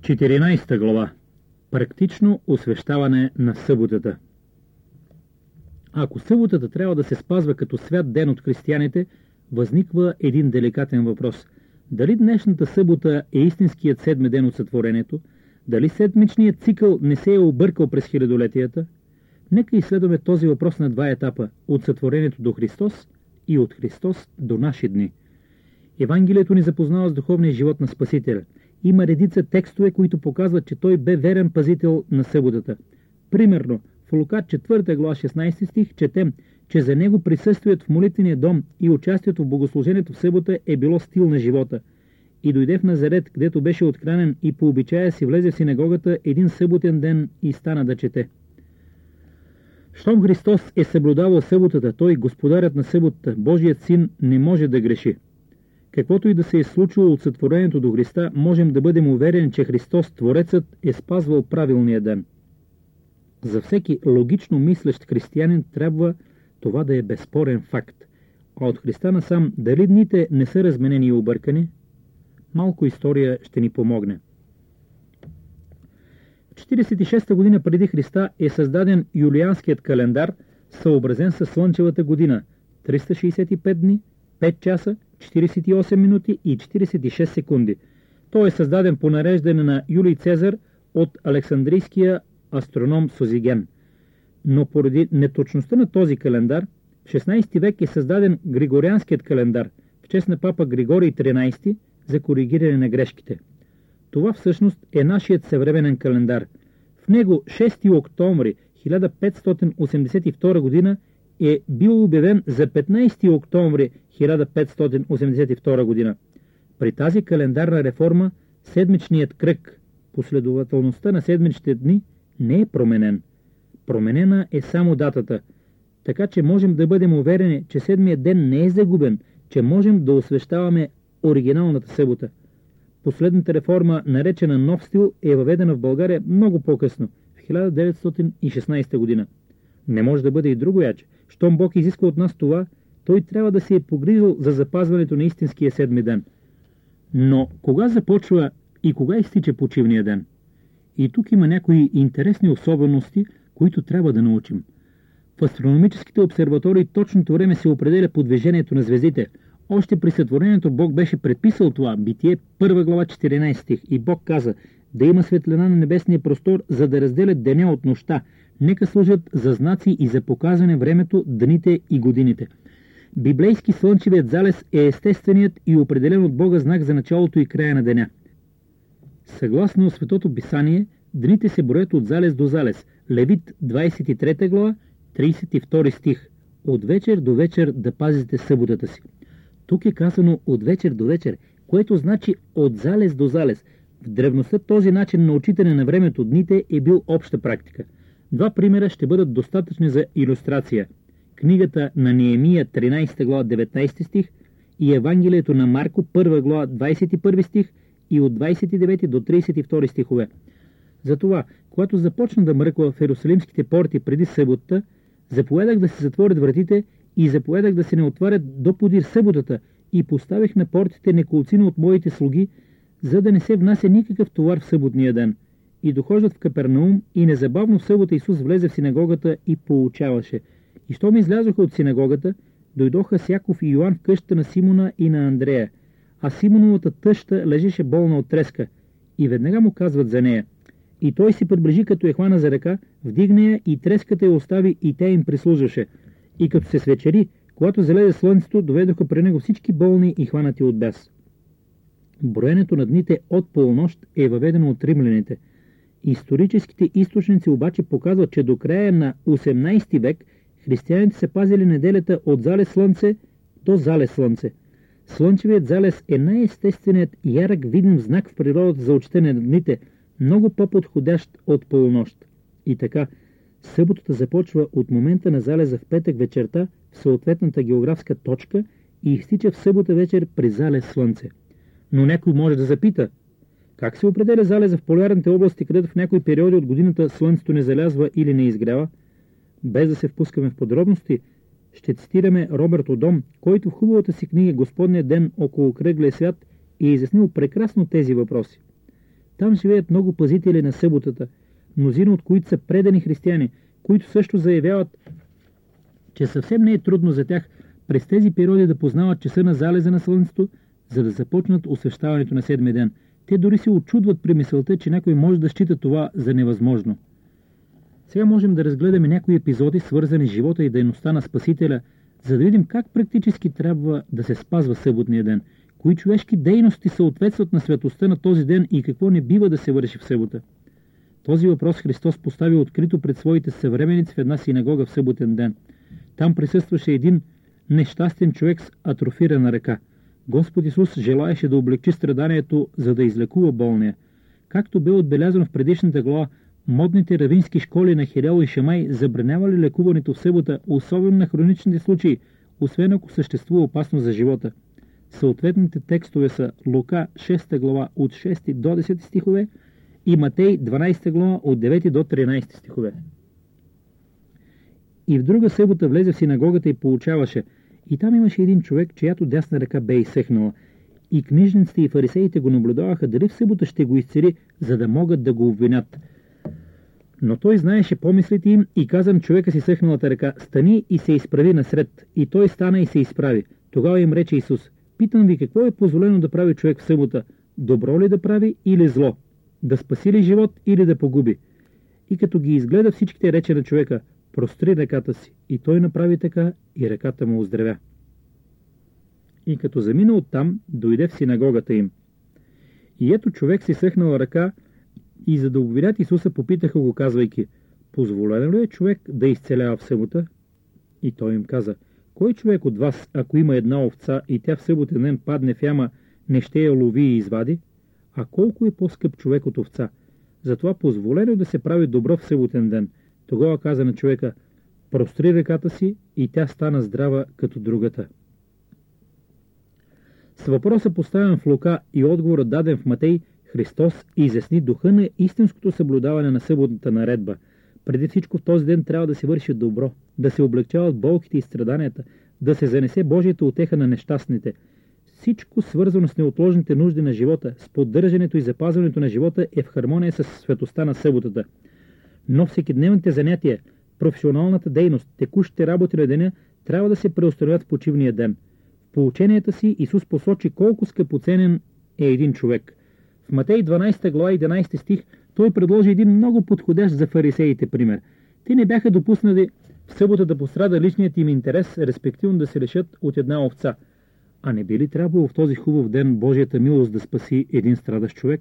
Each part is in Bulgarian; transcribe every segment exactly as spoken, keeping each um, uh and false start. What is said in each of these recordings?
четиринайсета глава. Практично освещаване на съботата. Ако съботата трябва да се спазва като свят ден от християните, възниква един деликатен въпрос. Дали днешната събота е истинският седми ден от сътворението? Дали седмичният цикъл не се е объркал през хилядолетията? Нека изследваме този въпрос на два етапа – от сътворението до Христос и от Христос до наши дни. Евангелието ни запознава с духовния живот на Спасителя. Има редица текстове, които показват, че той бе верен пазител на съботата. Примерно, в Лука четвърта глава шестнайсети стих четем, че за него присъствието в молитвения дом и участието в богослужението в събота е било стил на живота. И дойде в Назарет, където беше отхранен, и по обичая си влезе в синагогата един съботен ден и стана да чете. Щом Христос е съблюдавал съботата, той, господарят на съботата, Божият син, не може да греши. Каквото и да се е случило от сътворението до Христа, можем да бъдем уверени, че Христос, Творецът, е спазвал правилния ден. За всеки логично мислещ християнин трябва това да е безспорен факт. А от Христа насам, дали дните не са разменени и объркани? Малко история ще ни помогне. В четирийсет и шеста година преди Христа е създаден юлианският календар, съобразен с слънчевата година – триста шейсет и пет дни, пет часа, четирийсет и осем минути и четирийсет и шест секунди. Той е създаден по нареждане на Юлий Цезар от александрийския астроном Созиген. Но поради неточността на този календар, в шестнайсети век е създаден Григорианският календар в чест на папа Григорий тринайсети за коригиране на грешките. Това всъщност е нашият съвременен календар. В него шести октомври хиляда петстотин осемдесет и втора година е бил обявен за петнайсети октомври хиляда петстотин осемдесет и втора година. При тази календарна реформа седмичният кръг, последователността на седмичните дни, не е променен. Променена е само датата, така че можем да бъдем уверени, че седмият ден не е загубен, че можем да освещаваме оригиналната събота. Последната реформа, наречена нов стил, е въведена в България много по-късно, в хиляда деветстотин и шестнайсета година. Не може да бъде и другояче. Щом Бог изисква от нас това, той трябва да се е погрижил за запазването на истинския седми ден. Но кога започва и кога изтича почивния ден? И тук има някои интересни особености, които трябва да научим. В астрономическите обсерватории точното време се определя по движението на звездите. Още при сътворението Бог беше предписал това, Битие първа глава четиринайсети стих, и Бог каза: да има светлина на небесния простор, за да разделят деня от нощта. Нека служат за знаци и за показване времето, дните и годините. Библейски слънчевият залез е естественият и определен от Бога знак за началото и края на деня. Съгласно Светото Писание, дните се броят от залез до залез. Левит двайсет и трета глава, трийсет и втори стих. От вечер до вечер да пазите съботата си. Тук е казано от вечер до вечер, което значи от залез до залез. В древността този начин на отчитане на времето дните е бил обща практика. Два примера ще бъдат достатъчни за илюстрация. Книгата на Неемия тринайсета глава деветнайсети стих и Евангелието на Марко първа глава двайсет и първи стих и от двайсет и девети до трийсет и втори стихове. Затова, когато започна да мръква в Ерусалимските порти преди съботата, заповядах да се затворят вратите и заповядах да се не отварят до подир съботата и поставих на портите неколцина от моите слуги, за да не се внася никакъв товар в съботния ден. И дохождат в Капернаум, и незабавно в събота Исус влезе в синагогата и поучаваше. И щом излязоха от синагогата, дойдоха с Яков и Йоан в къщата на Симона и на Андрея, а Симоновата тъща лежеше болна от треска. И веднага му казват за нея. И той си приближи, като я хвана за ръка, вдигна я и треската я остави, и тя им прислужваше. И като се свечери, когато залезе слънцето, доведоха при него всички болни и хванати от бяс. Броенето на дните от полунощ е въведено от римляните. Историческите източници обаче показват, че до края на осемнайсети век християните са пазили неделята от залез слънце до залез слънце. Слънчевият залез е най-естественият ярък видим знак в природата за отчитане на дните, много по-подходящ от полунощ. И така, съботата започва от момента на залеза в петък вечерта в съответната географска точка и изтича в събота вечер при залез слънце. Но някой може да запита: как се определя залеза в полярните области, където в някои периоди от годината слънцето не залязва или не изгрява? Без да се впускаме в подробности, ще цитираме Робърт Одом, който в хубавата си книга "Господния ден около кръглия свят" е изяснил прекрасно тези въпроси. Там живеят много пазители на съботата, мнозина от които са предани християни, които също заявяват, че съвсем не е трудно за тях през тези периоди да познават часа на залеза на слънцето, за да започнат освещаването на седмия ден. Те дори се очудват при мисълта, че някой може да счита това за невъзможно. Сега можем да разгледаме някои епизоди, свързани с живота и дейността на Спасителя, за да видим как практически трябва да се спазва съботния ден, кои човешки дейности съответстват на светостта на този ден и какво не бива да се върши в събота. Този въпрос Христос постави открито пред своите съвременици в една синагога в съботен ден. Там присъстваше един нещастен човек с атрофирана ръка. Господ Исус желаеше да облегчи страданието, за да излекува болния. Както бе отбелязано в предишната глава, модните равински школи на Хилел и Шамай забранявали лекуването в събота, особено на хроничните случаи, освен ако съществува опасност за живота. Съответните текстове са Лука шеста глава от шести до десети стихове и Матей дванадесета глава от девети до тринадесети стихове. И в друга събота влезе в синагогата и получаваше. И там имаше един човек, чиято дясна ръка бе изсъхнала. И книжниците и фарисеите го наблюдаваха дали в събота ще го изцели, за да могат да го обвинят. Но той знаеше помислите им и каза на човека си съхналата ръка: стани и се изправи насред. И той стана и се изправи. Тогава им рече Исус: питам ви, какво е позволено да прави човек в събота? Добро ли да прави или зло? Да спаси ли живот или да погуби? И като ги изгледа всичките, рече на човека: простри ръката си. И той направи така и ръката му оздравя. И като замина оттам, дойде в синагогата им. И ето човек си съхнала ръка, и за да обвинят Исуса, попитаха го, казвайки: позволено ли е човек да изцелява в събота? И той им каза: кой човек от вас, ако има една овца и тя в съботен ден падне в яма, не ще я лови и извади? А колко е по-скъп човек от овца? Затова позволено да се прави добро в съботен ден. Тогава каза на човека: простри ръката си, и тя стана здрава като другата. С въпроса, поставен в Лука, и отговорът, даден в Матей, Христос изясни духа на истинското съблюдаване на съботната наредба. Преди всичко в този ден трябва да се върши добро, да се облегчават болките и страданията, да се занесе Божията утеха на нещастните. Всичко, свързано с неотложните нужди на живота, с поддържането и запазването на живота, е в хармония с светостта на съботата. Но всекидневните занятия, професионалната дейност, текущите работи на деня трябва да се преустановят в почивния ден. В поученията си Исус посочи колко скъпоценен е един човек. В Матей дванадесета глава единадесети стих той предложи един много подходящ за фарисеите пример. Те не бяха допуснали в събота да пострада личният им интерес, респективно да се решат от една овца. А не би ли трябвало в този хубав ден Божията милост да спаси един страдащ човек?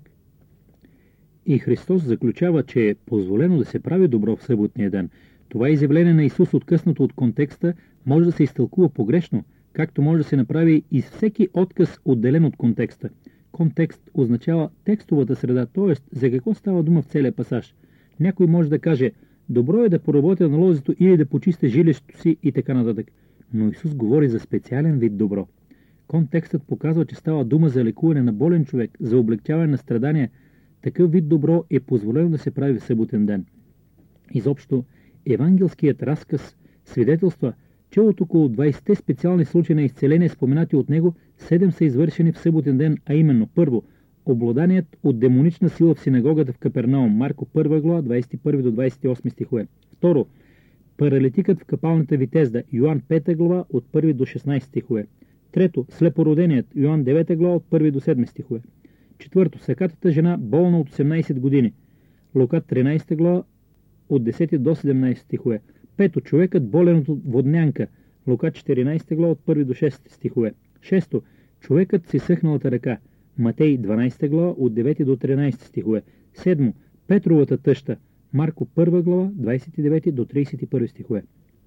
И Христос заключава, че е позволено да се прави добро в съботния ден. Това изявление на Исус, откъснато от контекста, може да се изтълкува погрешно, както може да се направи и с всеки отказ, отделен от контекста. Контекст означава текстовата среда, т.е. за какво става дума в целия пасаж. Някой може да каже: добро е да поработя на лозето или да почистя жилището си и така нататък. Но Исус говори за специален вид добро. Контекстът показва, че става дума за лекуване на болен човек, за облегчаване на страдания. Такъв вид добро е позволено да се прави в съботен ден. Изобщо, евангелският разказ свидетелства, че от около двадесет специални случаи на изцеление, споменати от него, седем са извършени в съботен ден, а именно: първо, обладаният от демонична сила в синагогата в Капернаум, Марко първа глава, двадесет и първи до двадесет и осми стихове. Второ, паралитикът в капалната Витезда, Йоан пета глава, от първи до шестнадесети стихове. Трето, слепороденият, Йоан девета глава, от първи до седми стихове. Четвърто, сакатата жена, болна от осемнадесет години, Лука тринадесета глава, от десети до седемнадесети стихове. Пето, човекът болен от воднянка, Лука четиринадесета глава, от първи до шести стихове. Шесто, човекът с изсъхналата ръка, Матей дванадесета глава, от девети до тринадесети стихове. Седмо, Петровата тъща, Марко първа глава, двадесет и девети до тридесет и първи стихове.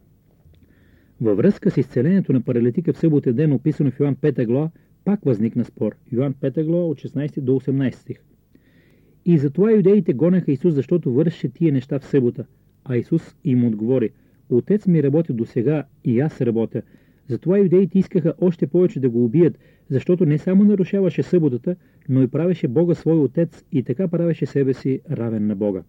Във връзка с изцелението на паралитика в съботен ден, описано в Йоан пета глава, пак възникна спор. Йоан пета глава, от шестнадесети до осемнадесети стих. И затова юдеите гонеха Исус, защото вършеше тия неща в събота. А Исус им отговори: Отец ми работи досега и аз работя. Затова юдеите искаха още повече да го убият, защото не само нарушаваше съботата, но и правеше Бога свой отец и така правеше себе си равен на Бога.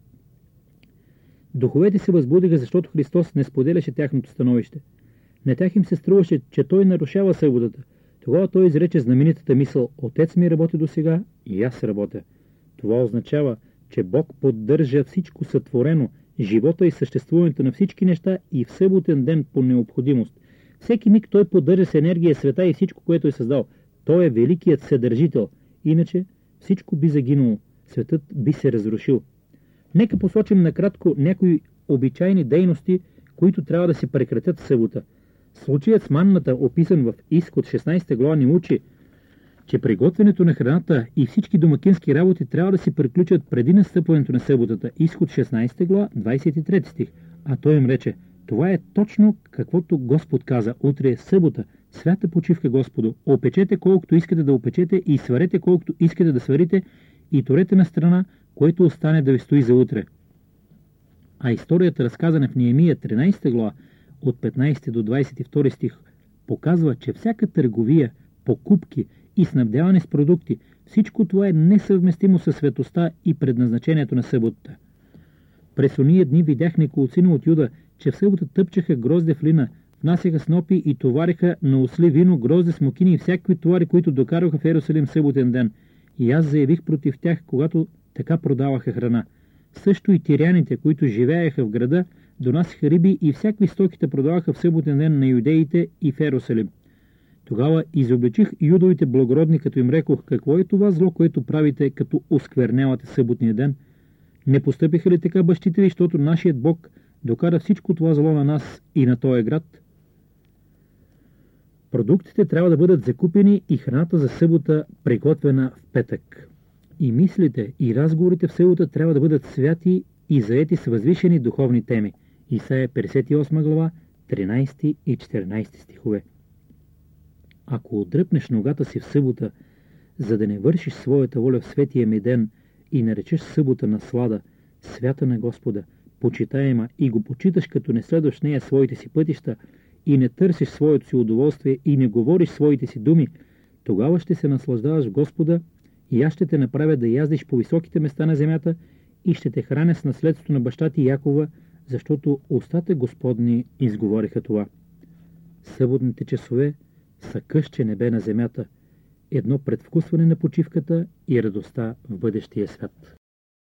Духовете се възбудиха, защото Христос не споделяше тяхното становище. На тях им се струваше, че той нарушава съботата. Тогава той изрече знаменитата мисъл: Отец ми работи досега и аз работя. Това означава, че Бог поддържа всичко сътворено, живота и съществуването на всички неща и в съботен ден по необходимост. Всеки миг Той поддържа с енергия света и всичко, което е създал. Той е великият съдържител. Иначе всичко би загинуло. Светът би се разрушил. Нека посочим накратко някои обичайни дейности, които трябва да се прекратят в събота. Случаят с манната, описан в Изход шестнадесета глава, ни учи, че приготвянето на храната и всички домакински работи трябва да се приключат преди настъпването на съботата. Изход шестнадесета глава, двадесет и трети стих. А той им рече: това е точно каквото Господ каза. Утре е събота, свята почивка Господу. Опечете колкото искате да опечете и сварете колкото искате да сварите и турете на страна, което остане да ви стои за утре. А историята, разказана в Неемия тринадесета глава, от петнадесети до двадесет и втори стих, показва, че всяка търговия, покупки и снабдяване с продукти, всичко това е несъвместимо със светостта и предназначението на съботата. През ония дни видях неколцина от Юда, че в събота тъпчаха грозде в лина, внасяха снопи и товариха на осли вино, грозде, смокини и всякакви товари, които докараха в Йерусалим съботен ден. И аз заявих против тях, когато така продаваха храна. Също и тиряните, които живееха в града, донасяха риби и всякакви стоките продаваха в съботен ден на юдеите и в Йерусалим. Тогава изобличих юдовите благородни, като им рекох: какво е това зло, което правите, като осквернявате съботния ден? Не постъпиха ли така бащите ви, защото нашият Бог докара всичко това зло на нас и на този град? Продуктите трябва да бъдат закупени и храната за събота приготвена в петък. И мислите, и разговорите в събота трябва да бъдат святи и заети с възвишени духовни теми. Исаия петдесет и осма глава, тринадесети и четиринадесети стихове. Ако отдръпнеш ногата си в събота, за да не вършиш своята воля в светия ми ден и наречеш събота наслада, свята на Господа, почитаема, и го почиташ, като не следваш в нея своите си пътища и не търсиш своето си удоволствие и не говориш своите си думи, тогава ще се наслаждаваш в Господа и аз ще те направя да яздиш по високите места на земята и ще те храня с наследството на баща ти Якова, защото устата Господни изговориха това. Съботните часове са късче небе на земята, едно предвкусване на почивката и радостта в бъдещия свят.